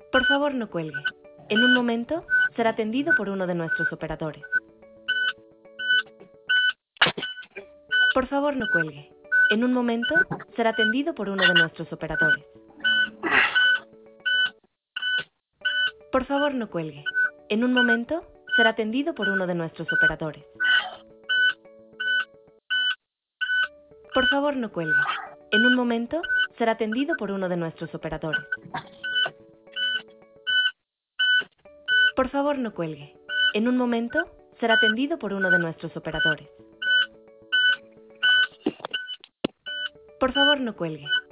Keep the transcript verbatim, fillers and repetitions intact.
Por favor, no cuelgue. En un momento será atendido por uno de nuestros operadores. Por favor, no cuelgue. En un momento será atendido por uno de nuestros operadores. Por favor, no cuelgue. En un momento será atendido por uno de nuestros operadores. Por favor, no cuelgue. En un momento será atendido por uno de nuestros operadores. Por favor, no cuelgue. En un momento será atendido por uno de nuestros operadores. Por favor, no cuelgue.